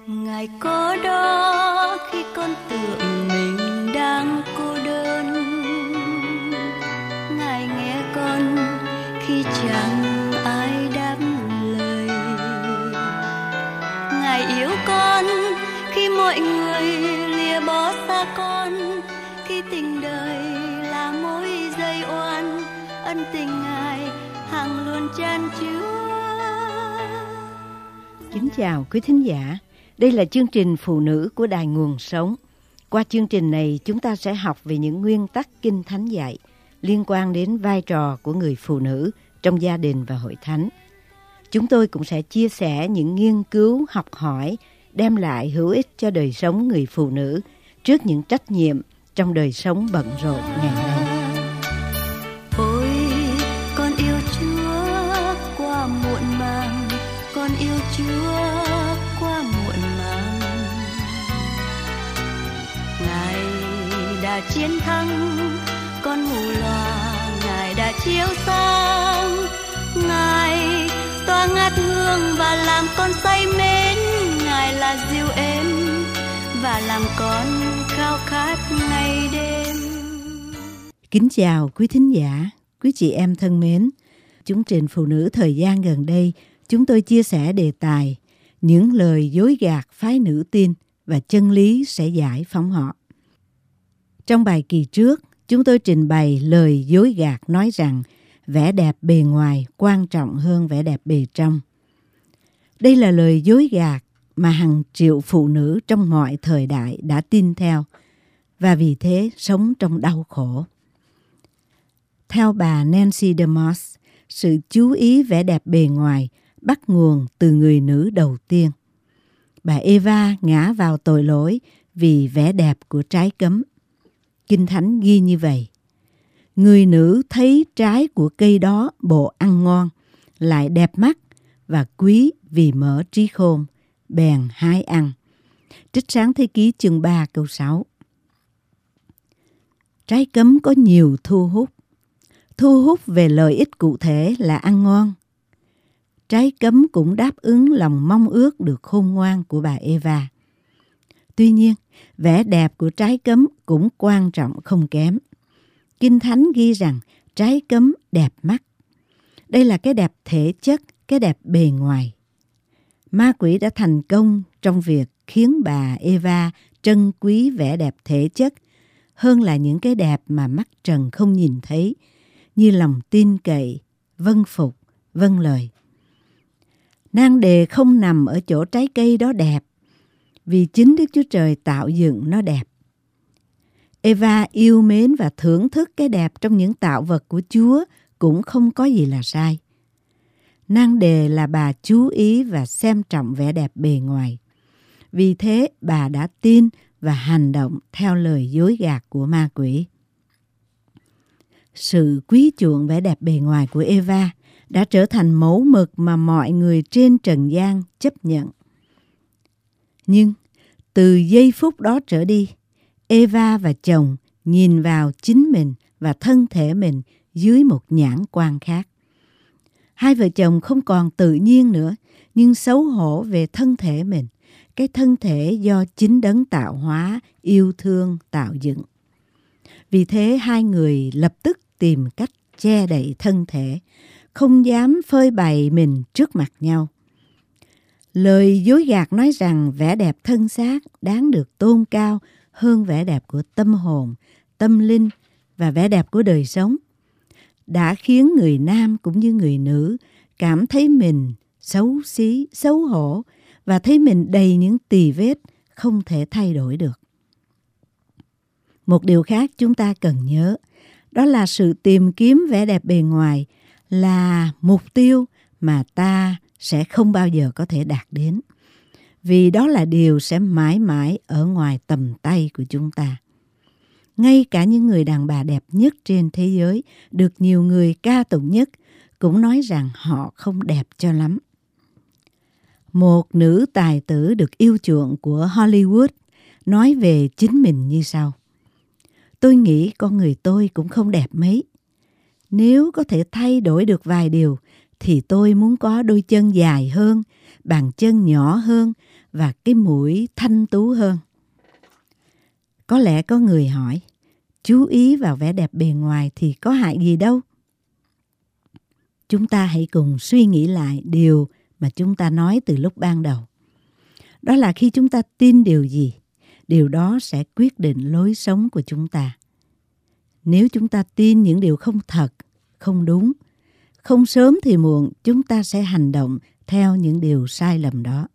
Ngài có đó khi con tưởng mình đang cô đơn, Ngài nghe con khi chẳng ai đáp lời, Ngài yêu con khi mọi người lìa bỏ xa con, khi tình đời là mối dây oan, ân tình Ngài hằng luôn chan chứa. Kính chào quý thính giả, đây là chương trình Phụ nữ của Đài Nguồn Sống. Qua chương trình này chúng ta sẽ học về những nguyên tắc Kinh Thánh dạy liên quan đến vai trò của người phụ nữ trong gia đình và hội thánh. Chúng tôi cũng sẽ chia sẻ những nghiên cứu học hỏi đem lại hữu ích cho đời sống người phụ nữ trước những trách nhiệm trong đời sống bận rộn ngày nay. Ôi, con yêu Chúa qua muộn màng, con yêu Chúa qua muộn màng. Ngài đã chiến thắng con mù loà, Ngài đã chiếu sáng, Ngài tỏa ngát hương và làm con say mến, Ngài là dịu êm và làm con khao khát ngày đêm. Kính chào quý thính giả, quý chị em thân mến. Chương trình Phụ nữ thời gian gần đây, chúng tôi chia sẻ đề tài những lời dối gạt phái nữ tin và chân lý sẽ giải phóng họ. Trong bài kỳ trước, chúng tôi trình bày lời dối gạt nói rằng vẻ đẹp bề ngoài quan trọng hơn vẻ đẹp bề trong. Đây là lời dối gạt mà hàng triệu phụ nữ trong mọi thời đại đã tin theo và vì thế sống trong đau khổ. Theo bà Nancy DeMoss, sự chú ý vẻ đẹp bề ngoài bắt nguồn từ người nữ đầu tiên. Bà Eva ngã vào tội lỗi vì vẻ đẹp của trái cấm. Kinh Thánh ghi như vậy: người nữ thấy trái của cây đó bộ ăn ngon, lại đẹp mắt và quý vì mở trí khôn, bèn hái ăn. Trích Sáng Thế Ký chương 3 câu 6. Trái cấm có nhiều thu hút về lợi ích cụ thể là ăn ngon. Trái cấm cũng đáp ứng lòng mong ước được khôn ngoan của bà Eva. Tuy nhiên, vẻ đẹp của trái cấm cũng quan trọng không kém. Kinh Thánh ghi rằng trái cấm đẹp mắt. Đây là cái đẹp thể chất, cái đẹp bề ngoài. Ma quỷ đã thành công trong việc khiến bà Eva trân quý vẻ đẹp thể chất hơn là những cái đẹp mà mắt trần không nhìn thấy, như lòng tin cậy, vâng phục, vâng lời. Nan đề không nằm ở chỗ trái cây đó đẹp, vì chính Đức Chúa Trời tạo dựng nó đẹp. Eva yêu mến và thưởng thức cái đẹp trong những tạo vật của Chúa cũng không có gì là sai. Nan đề là bà chú ý và xem trọng vẻ đẹp bề ngoài. Vì thế bà đã tin và hành động theo lời dối gạt của ma quỷ. Sự quý chuộng vẻ đẹp bề ngoài của Eva đã trở thành mẫu mực mà mọi người trên trần gian chấp nhận. Nhưng từ giây phút đó trở đi, Eva và chồng nhìn vào chính mình và thân thể mình dưới một nhãn quan khác. Hai vợ chồng không còn tự nhiên nữa, nhưng xấu hổ về thân thể mình, cái thân thể do chính Đấng tạo hóa, yêu thương, tạo dựng. Vì thế hai người lập tức tìm cách che đậy thân thể, không dám phơi bày mình trước mặt nhau. Lời dối gạt nói rằng vẻ đẹp thân xác đáng được tôn cao hơn vẻ đẹp của tâm hồn, tâm linh và vẻ đẹp của đời sống đã khiến người nam cũng như người nữ cảm thấy mình xấu xí, xấu hổ và thấy mình đầy những tì vết không thể thay đổi được. Một điều khác chúng ta cần nhớ, đó là sự tìm kiếm vẻ đẹp bề ngoài là mục tiêu mà ta sẽ không bao giờ có thể đạt đến. Vì đó là điều sẽ mãi mãi ở ngoài tầm tay của chúng ta. Ngay cả những người đàn bà đẹp nhất trên thế giới, được nhiều người ca tụng nhất, cũng nói rằng họ không đẹp cho lắm. Một nữ tài tử được yêu chuộng của Hollywood nói về chính mình như sau: tôi nghĩ con người tôi cũng không đẹp mấy. Nếu có thể thay đổi được vài điều thì tôi muốn có đôi chân dài hơn, bàn chân nhỏ hơn và cái mũi thanh tú hơn. Có lẽ có người hỏi, chú ý vào vẻ đẹp bề ngoài thì có hại gì đâu? Chúng ta hãy cùng suy nghĩ lại điều mà chúng ta nói từ lúc ban đầu. Đó là khi chúng ta tin điều gì, điều đó sẽ quyết định lối sống của chúng ta. Nếu chúng ta tin những điều không thật, không đúng, không sớm thì muộn chúng ta sẽ hành động theo những điều sai lầm đó.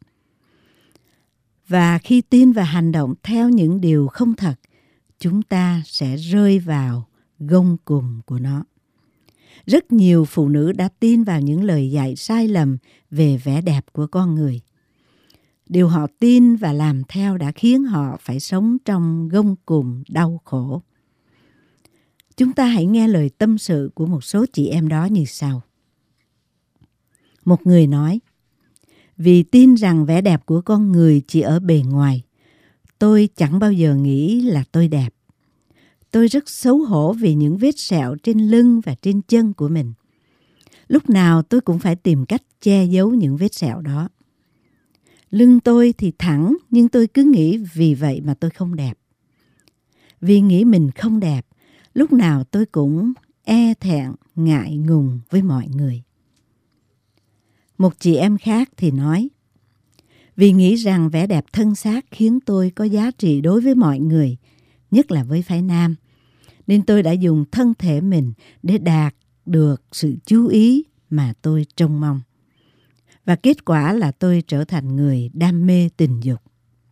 Và khi tin và hành động theo những điều không thật, chúng ta sẽ rơi vào gông cùm của nó. Rất nhiều phụ nữ đã tin vào những lời dạy sai lầm về vẻ đẹp của con người. Điều họ tin và làm theo đã khiến họ phải sống trong gông cùm đau khổ. Chúng ta hãy nghe lời tâm sự của một số chị em đó như sau. Một người nói, vì tin rằng vẻ đẹp của con người chỉ ở bề ngoài, tôi chẳng bao giờ nghĩ là tôi đẹp. Tôi rất xấu hổ vì những vết sẹo trên lưng và trên chân của mình. Lúc nào tôi cũng phải tìm cách che giấu những vết sẹo đó. Lưng tôi thì thẳng, nhưng tôi cứ nghĩ vì vậy mà tôi không đẹp. Vì nghĩ mình không đẹp, lúc nào tôi cũng e thẹn, ngại ngùng với mọi người. Một chị em khác thì nói, vì nghĩ rằng vẻ đẹp thân xác khiến tôi có giá trị đối với mọi người, nhất là với phái nam, nên tôi đã dùng thân thể mình để đạt được sự chú ý mà tôi trông mong. Và kết quả là tôi trở thành người đam mê tình dục.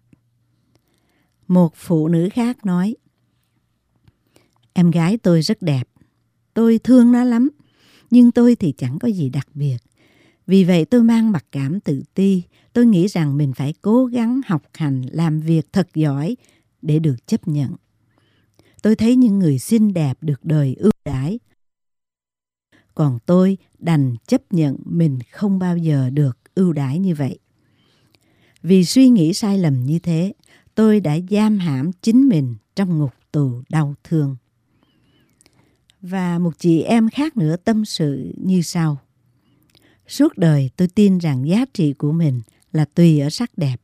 Một phụ nữ khác nói, em gái tôi rất đẹp, tôi thương nó lắm, nhưng tôi thì chẳng có gì đặc biệt. Vì vậy tôi mang mặc cảm tự ti, tôi nghĩ rằng mình phải cố gắng học hành, làm việc thật giỏi để được chấp nhận. Tôi thấy những người xinh đẹp được đời ưu đãi, còn tôi đành chấp nhận mình không bao giờ được ưu đãi như vậy. Vì suy nghĩ sai lầm như thế, tôi đã giam hãm chính mình trong ngục tù đau thương. Và một chị em khác nữa tâm sự như sau. Suốt đời tôi tin rằng giá trị của mình là tùy ở sắc đẹp.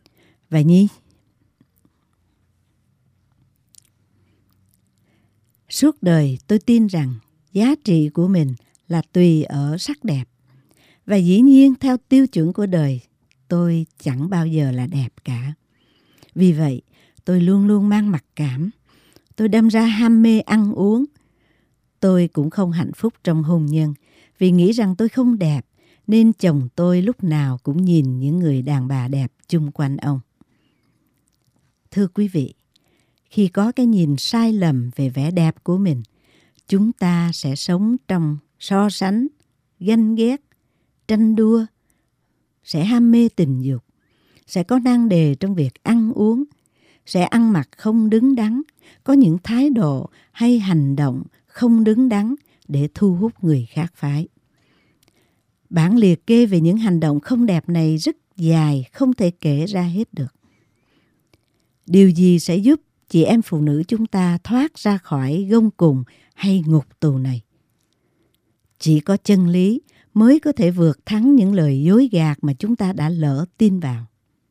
Suốt đời tôi tin rằng giá trị của mình là tùy ở sắc đẹp. Và dĩ nhiên theo tiêu chuẩn của đời, tôi chẳng bao giờ là đẹp cả. Vì vậy, tôi luôn luôn mang mặc cảm. Tôi đâm ra ham mê ăn uống. Tôi cũng không hạnh phúc trong hôn nhân vì nghĩ rằng tôi không đẹp, nên chồng tôi lúc nào cũng nhìn những người đàn bà đẹp chung quanh ông. Thưa quý vị, khi có cái nhìn sai lầm về vẻ đẹp của mình, chúng ta sẽ sống trong so sánh, ganh ghét, tranh đua, sẽ ham mê tình dục, sẽ có nan đề trong việc ăn uống, sẽ ăn mặc không đứng đắn, có những thái độ hay hành động không đứng đắn để thu hút người khác phái. Bản liệt kê về những hành động không đẹp này rất dài, không thể kể ra hết được. Điều gì sẽ giúp chị em phụ nữ chúng ta thoát ra khỏi gông cùm hay ngục tù này? Chỉ có chân lý mới có thể vượt thắng những lời dối gạt mà chúng ta đã lỡ tin vào.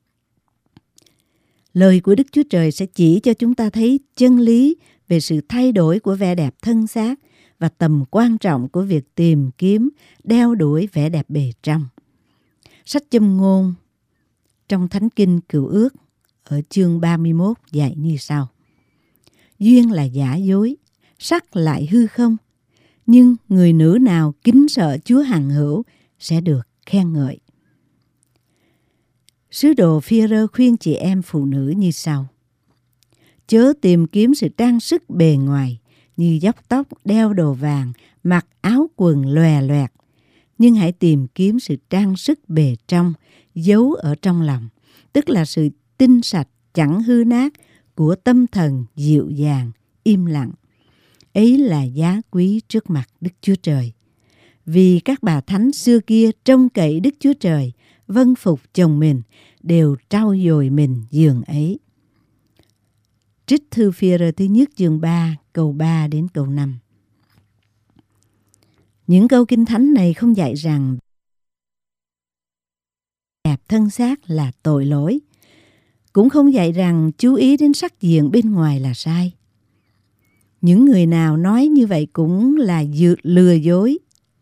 Lời của Đức Chúa Trời sẽ chỉ cho chúng ta thấy chân lý về sự thay đổi của vẻ đẹp thân xác và tầm quan trọng của việc tìm kiếm, đeo đuổi vẻ đẹp bề trong. Sách Châm ngôn trong Thánh Kinh Cựu Ước ở chương 31 dạy như sau. Duyên là giả dối, sắc lại hư không, nhưng người nữ nào kính sợ Chúa hằng hữu sẽ được khen ngợi. Sứ đồ Phi-e-rơ khuyên chị em phụ nữ như sau. Chớ tìm kiếm sự trang sức bề ngoài như dốc tóc, đeo đồ vàng, mặc áo quần lòe loẹt, nhưng hãy tìm kiếm sự trang sức bề trong, giấu ở trong lòng, tức là sự tinh sạch chẳng hư nát của tâm thần dịu dàng, im lặng. Ấy là giá quý trước mặt Đức Chúa Trời. Vì các bà thánh xưa kia trông cậy Đức Chúa Trời, vâng phục chồng mình, đều trau dồi mình giường ấy. Trích thư Phi-e-rơ thứ nhất chương 3, câu 3 đến câu 5. Những câu kinh thánh này không dạy rằng đẹp thân xác là tội lỗi, cũng không dạy rằng chú ý đến sắc diện bên ngoài là sai. Những người nào nói như vậy cũng là lừa dối.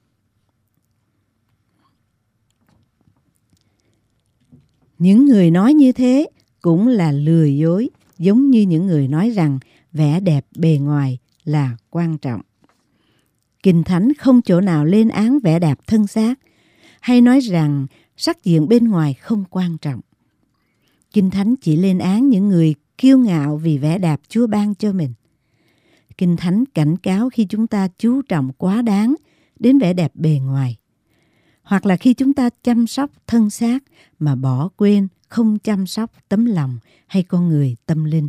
Những người nói như thế cũng là lừa dối, giống như những người nói rằng vẻ đẹp bề ngoài là quan trọng. Kinh Thánh không chỗ nào lên án vẻ đẹp thân xác, hay nói rằng sắc diện bên ngoài không quan trọng. Kinh Thánh chỉ lên án những người kiêu ngạo vì vẻ đẹp Chúa ban cho mình. Kinh Thánh cảnh cáo khi chúng ta chú trọng quá đáng đến vẻ đẹp bề ngoài, hoặc là khi chúng ta chăm sóc thân xác mà bỏ quên không chăm sóc tấm lòng hay con người tâm linh.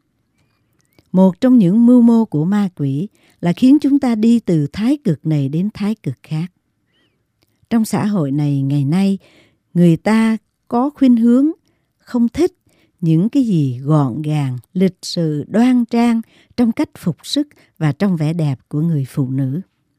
Một trong những mưu mô của ma quỷ là khiến chúng ta đi từ thái cực này đến thái cực khác. Trong xã hội này ngày nay, người ta có khuynh hướng không thích những cái gì gọn gàng, lịch sự, đoan trang trong cách phục sức và trong vẻ đẹp của người phụ nữ.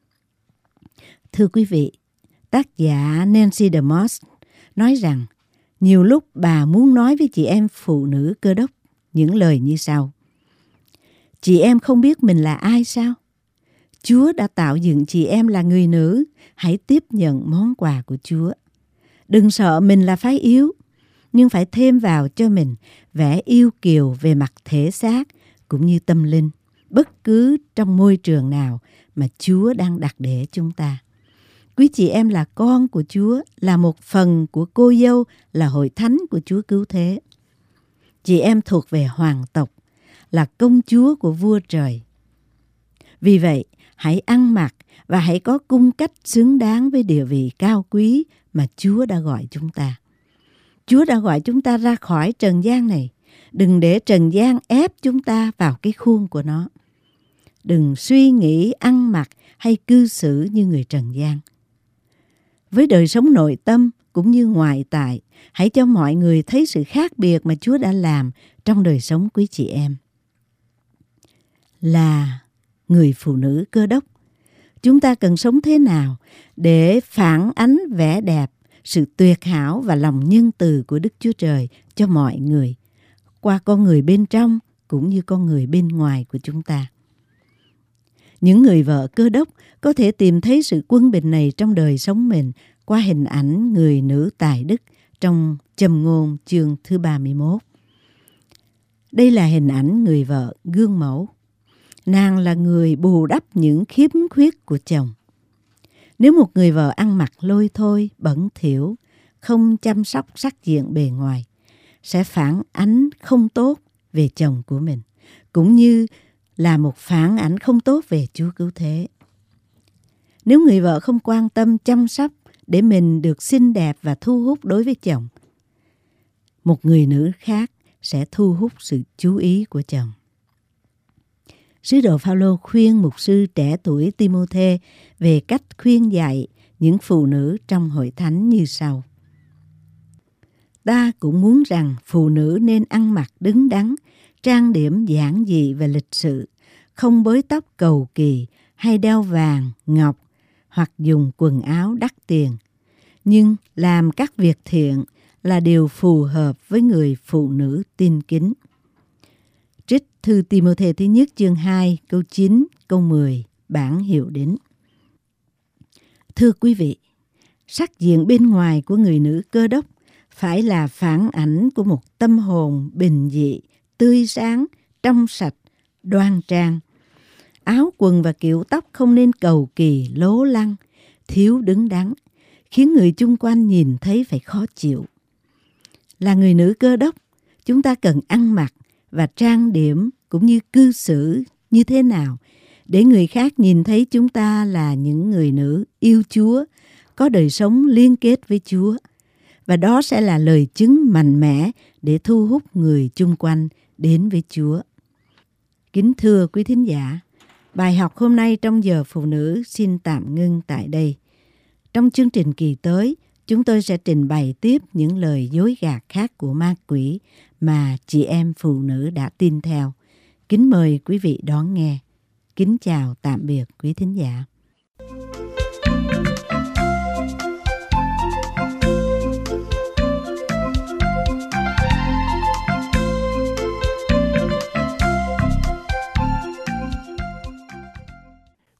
Thưa quý vị, tác giả Nancy DeMoss nói rằng nhiều lúc bà muốn nói với chị em phụ nữ Cơ Đốc những lời như sau. Chị em không biết mình là ai sao? Chúa đã tạo dựng chị em là người nữ. Hãy tiếp nhận món quà của Chúa. Đừng sợ mình là phái yếu, nhưng phải thêm vào cho mình vẻ yêu kiều về mặt thể xác cũng như tâm linh, bất cứ trong môi trường nào mà Chúa đang đặt để chúng ta. Quý chị em là con của Chúa, là một phần của cô dâu, là hội thánh của Chúa cứu thế. Chị em thuộc về hoàng tộc, là công chúa của vua trời. Vì vậy, hãy ăn mặc và hãy có cung cách xứng đáng với địa vị cao quý mà Chúa đã gọi chúng ta. Chúa đã gọi chúng ta ra khỏi trần gian này. Đừng để trần gian ép chúng ta vào cái khuôn của nó. Đừng suy nghĩ, ăn mặc hay cư xử như người trần gian. Với đời sống nội tâm cũng như ngoại tại, hãy cho mọi người thấy sự khác biệt mà Chúa đã làm trong đời sống quý chị em. Là người phụ nữ Cơ Đốc, chúng ta cần sống thế nào để phản ánh vẻ đẹp, sự tuyệt hảo và lòng nhân từ của Đức Chúa Trời cho mọi người, qua con người bên trong cũng như con người bên ngoài của chúng ta. Những người vợ Cơ Đốc có thể tìm thấy sự quân bình này trong đời sống mình qua hình ảnh người nữ tài đức trong Châm Ngôn chương thứ 31. Đây là hình ảnh người vợ gương mẫu. Nàng là người bù đắp những khiếm khuyết của chồng. Nếu một người vợ ăn mặc lôi thôi, bẩn thỉu, không chăm sóc sắc diện bề ngoài, sẽ phản ánh không tốt về chồng của mình, cũng như là một phản ảnh không tốt về Chúa cứu thế. Nếu người vợ không quan tâm chăm sóc để mình được xinh đẹp và thu hút đối với chồng, một người nữ khác sẽ thu hút sự chú ý của chồng. Sứ đồ Phao-lô khuyên mục sư trẻ tuổi Ti-mô-thê về cách khuyên dạy những phụ nữ trong hội thánh như sau. Ta cũng muốn rằng phụ nữ nên ăn mặc đứng đắn, trang điểm giản dị và lịch sự, không bới tóc cầu kỳ hay đeo vàng, ngọc hoặc dùng quần áo đắt tiền. Nhưng làm các việc thiện là điều phù hợp với người phụ nữ tin kính. Trích thư Ti-mô-thê thứ nhất chương 2 câu 9, câu 10 bản hiệu đính. Thưa quý vị, sắc diện bên ngoài của người nữ Cơ Đốc phải là phản ảnh của một tâm hồn bình dị, tươi sáng, trong sạch, đoan trang. Áo quần và kiểu tóc không nên cầu kỳ, lố lăng, thiếu đứng đắn, khiến người chung quanh nhìn thấy phải khó chịu. Là người nữ Cơ Đốc, chúng ta cần ăn mặc và trang điểm cũng như cư xử như thế nào để người khác nhìn thấy chúng ta là những người nữ yêu Chúa, có đời sống liên kết với Chúa. Và đó sẽ là lời chứng mạnh mẽ để thu hút người chung quanh đến với Chúa. Kính thưa quý thính giả, bài học hôm nay trong giờ phụ nữ xin tạm ngưng tại đây. Trong chương trình kỳ tới, chúng tôi sẽ trình bày tiếp những lời dối gạt khác của ma quỷ mà chị em phụ nữ đã tin theo. Kính mời quý vị đón nghe. Kính chào tạm biệt quý thính giả.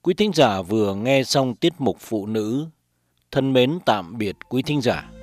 Quý thính giả vừa nghe xong tiết mục Phụ nữ. Thân mến tạm biệt quý thính giả.